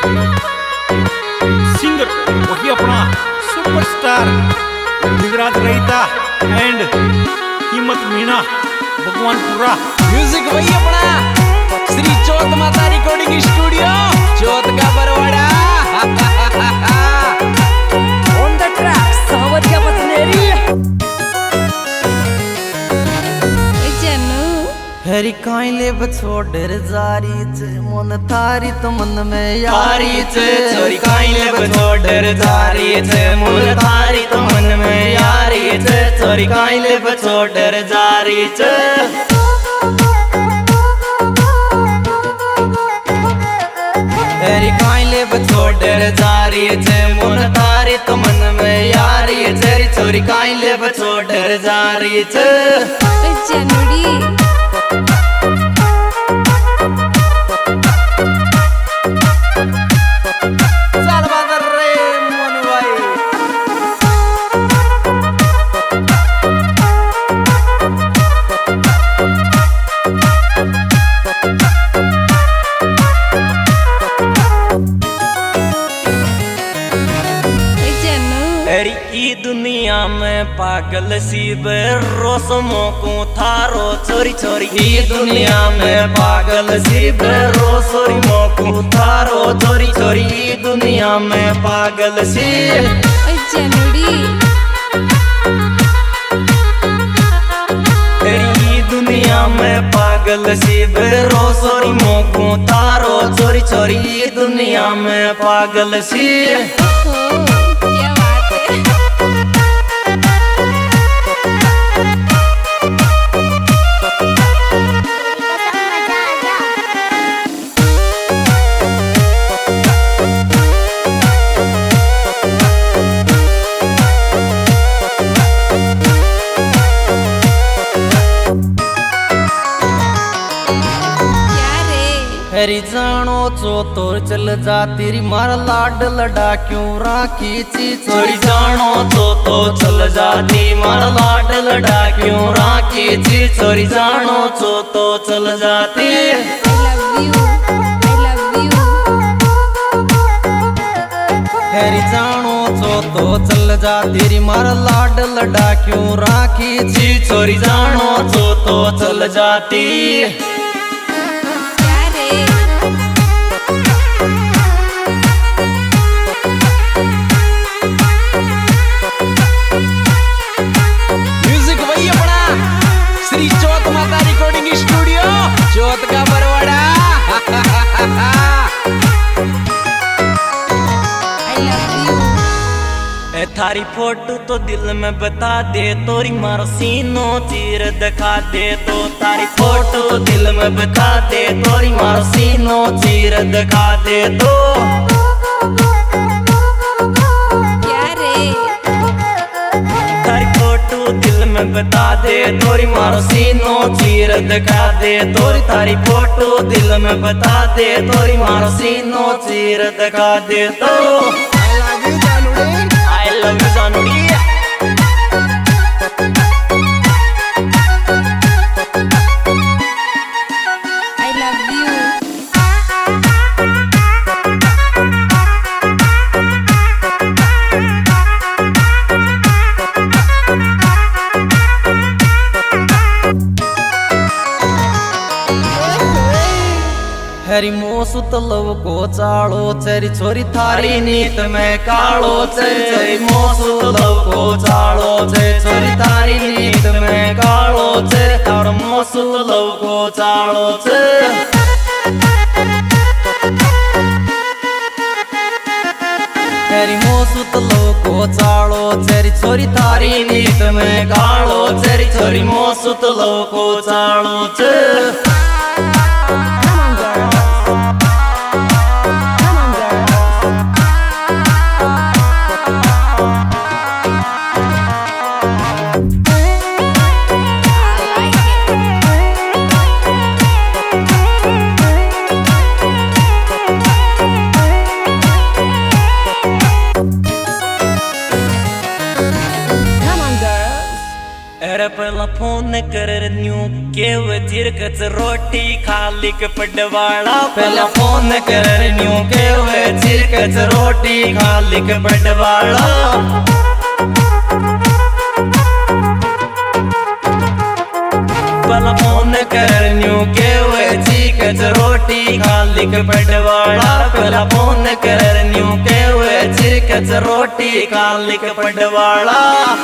Singer वही अपना superstar Digraj रहीता and हिम्मत मीणा भगवानपुरा। म्यूजिक वही अपना श्री चौथ माता रिकॉर्डिंग स्टूडियो चौथ का बरवाड़ा। ऑन द ट्रैक सावरिया बजनेरी। हरी काइले बछोडर जारी चे मन थारी तो मन में यारी चे। छोरी काइले बछोडर जारी चे मन थारी तो मन में यारी चे। छोरी काइले बछोडर जारी चे। हरी काइले बछोडर जारी चे मन थारी तो मन में यारी चे। छोरी काइले बछोडर जारी चे। दुनिया में पागल सी बेरोसमों को थारो छोरी छोरी। ई दुनिया में पागल सी बेरोसमों को थारो छोरी छोरी। ई दुनिया में पागल सी ई दुनिया में पागल सी बेरोसोरी मोको थारो छोरी छोरी। ई दुनिया में पागल सी। हरी जानो चो तोर चल जा तेरी मार लाड लड़ा क्यों राखी ची। छोरी जानो चो तो चल जा तेरी मार लाड लड़ा क्यों राखी ची। छोरी जानो चो तो चल जाती। हरी जानो चो तो चल जा तेरी मार लाड लड़ा क्यों राखी ची। छोरी जानो चो तो चल जाती। श्री चौथ माता रिकॉर्डिंग स्टूडियो चौथ का बरवाड़ा। थारी फोटो तो दिल में बता दे तोरी मारो सीनो चीर दिखा दे। तो तारी फोटो दिल में बता दे तोरी मारो सीनो चीर दिखा दे। तो दिल में बता दे तोरी मारो सीनो चीर दिखा दे। तोरी तारी फोटो दिल में बता दे तोरी मारो सीनो चीर दिखा दे। तो I love you जानूड़ी। हरी मोसुत लव को चालो चरी छोरी थारी नीत में कालो चरी। मोसुत लव को चालो चरी छोरी थारी नीत में कालो चरी। और मोसुत लव को चालो चरी। हरी मोसुत लव को चालो चरी छोरी थारी नीत में कालो चरी। छोरी मोसुत लव को चालो चरी। पहला फोन कर न्यू के वजीर कच रोटी खाली के पडवाड़ा। पहला फोन कर न्यू के कच रोटी खा लिख बटवाड़ा भला फोन करन्यू के वची कच रोटी खा लिख बटवाड़ा भला फोन करन्यू के वची कच रोटी खा लिख बटवाड़ा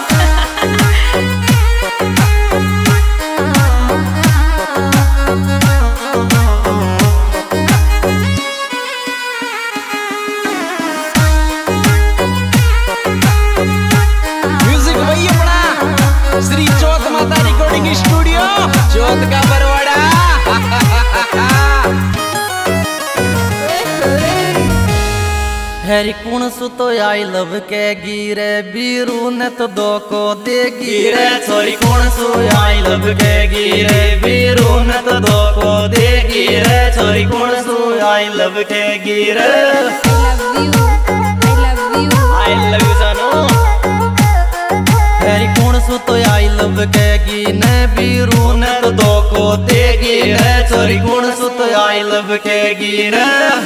श्री चौथ माता रिकॉर्डिंग स्टूडियो चौथ का बरवाड़ा हैरी कुण सुतो आई लव के गिरे बीरू ने तो दो को दे गिरे छोरी कुण सु आई लव के गिरे बीरू ने तो दो को दे गिरे छोरी कुण सु आई लव के गिरे I love you जानो हैरी कुण सुतो आई लव के गी ने बीरू ने तो दो को दे गिरे छोरी कुण सुतो आई लव के गिरे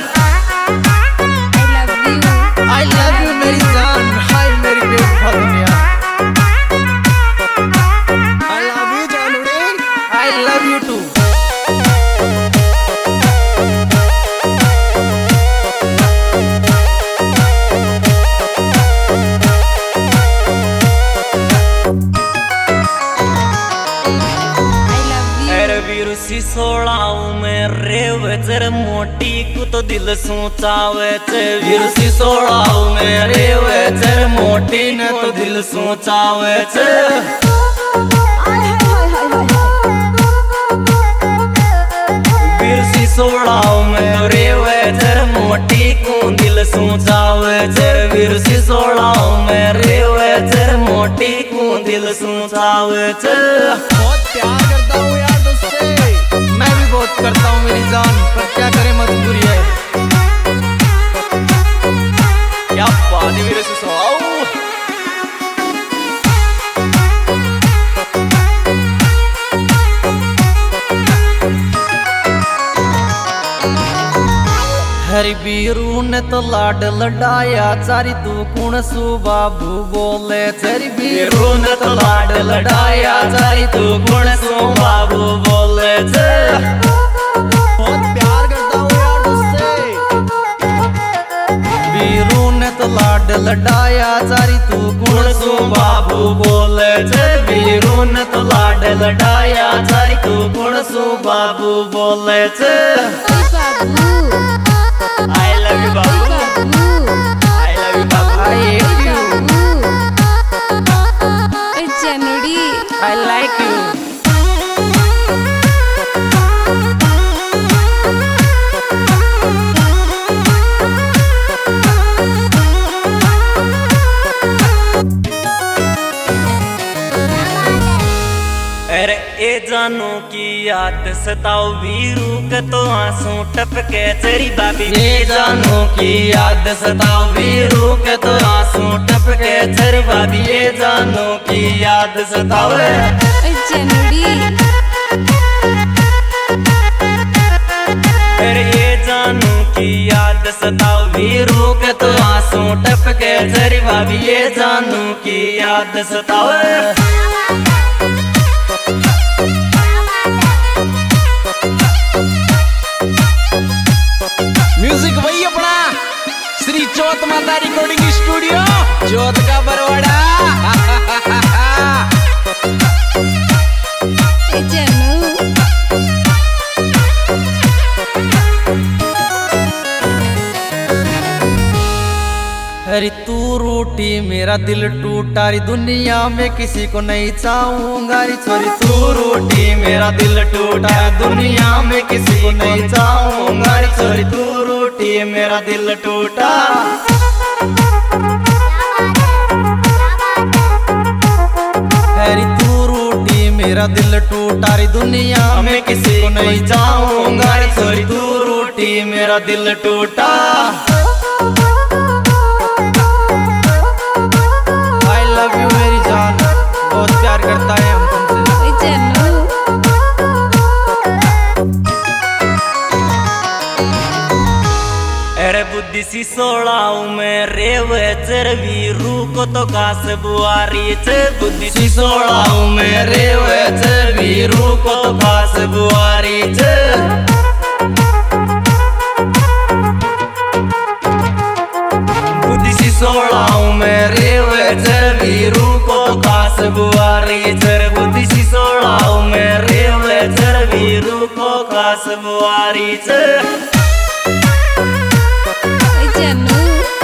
आई लव यू मेरी जान हाय मेरी बेवफा दुनिया आई लव यू जानूड़े आई लव यू टू सिसोड़ाऊ में रेव जर मोटी को तो दिल सोचावे वीर सिसोड़ाऊ में रेव जर मोटी ने तो दिल सोचावे वीर सिसोड़ाऊ में रेव जर मोटी को दिल सोचावे वीर सिसोड़ाऊ में रेव जर मोटी को दिल सोचावे बहुत प्यार करता हूँ यार दोस्ते मैं भी बहुत करता हूँ मेरी जान पर क्या करे मजबूरी है क्या बात है मेरे से सुनाओ हरी बीरू ने तो लाड लडाया चारी तू कुण सु बाबू बोले चरी बीरू ने तो लाड लडाया चारी तू कुण सु बाबू बोले बहुत प्यार करता हूँ यार दोस्ते बीरू ने तो लाड लडाया चारी तू कुण सु बाबू बोले बीरू ने तो लाड लडाया चारी तू कुण सु बाबू बोले I love you babu I love you babu I hate you Janudi I like you अरे ए जानू की याद सताओ वीरू के तो आंसू टपके तेरी बाबी ए जानू की याद सताओ वीरू के तो आंसू टपके तेरी बाबी ए जानू की याद सताओ Janudi अरे ए जानू की याद सताओ वीरू के तो आंसू टपके तेरी बाबी ए जानू की याद सताओ म्यूजिक वही अपना श्री चौथ माता रिकॉर्डिंग स्टूडियो चौथ का बरवाड़ा Janu हरी तू रूठी मेरा दिल टूटा री दुनिया में किसी को नहीं चाहूंगा री छोरी तू रूठी मेरा दिल टूटा दुनिया में किसी को नहीं चाहूंगा री छोरी तू रूठी मेरा दिल टूटा हरी तू रूठी मेरा दिल टूटा री दुनिया मैं किसी को नहीं चाहूंगा रे छोरी तू रूठी मेरा दिल टूटा आई लव यू मेरी जान बहुत प्यार करता है हम तुमसे Janu अरे बुद्धि सी सोलाऊ में रेवे चरवी रूको तो कास बुआरी च बुद्धि सी सोलाऊ में रेवे चरवी रूको तो कास बुआरी च बुद्धि सी सोलाऊ में रेवे चरवी रूको तो कास बुआरी च बुद्धि सी सोलाऊ में रेवे चरवी रूको कास बुआरी च जानू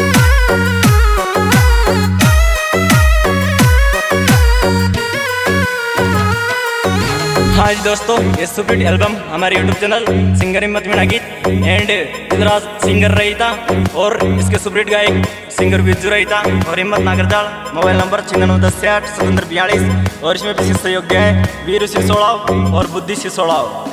हाँ जी दोस्तों, ये सुपरहिट एल्बम हमारे YouTube channel singer Himmat Meena गीत एंड गुजरात सिंगर रही था और इसके सुपरहिट गायक सिंगर बिज्जू रही था और हिम्मत नागरजाल। मोबाइल नंबर 961060 7742 और इसमें विशेष सहयोग है वीर सिसोड़ाव और बुद्धि सिसोड़ाव।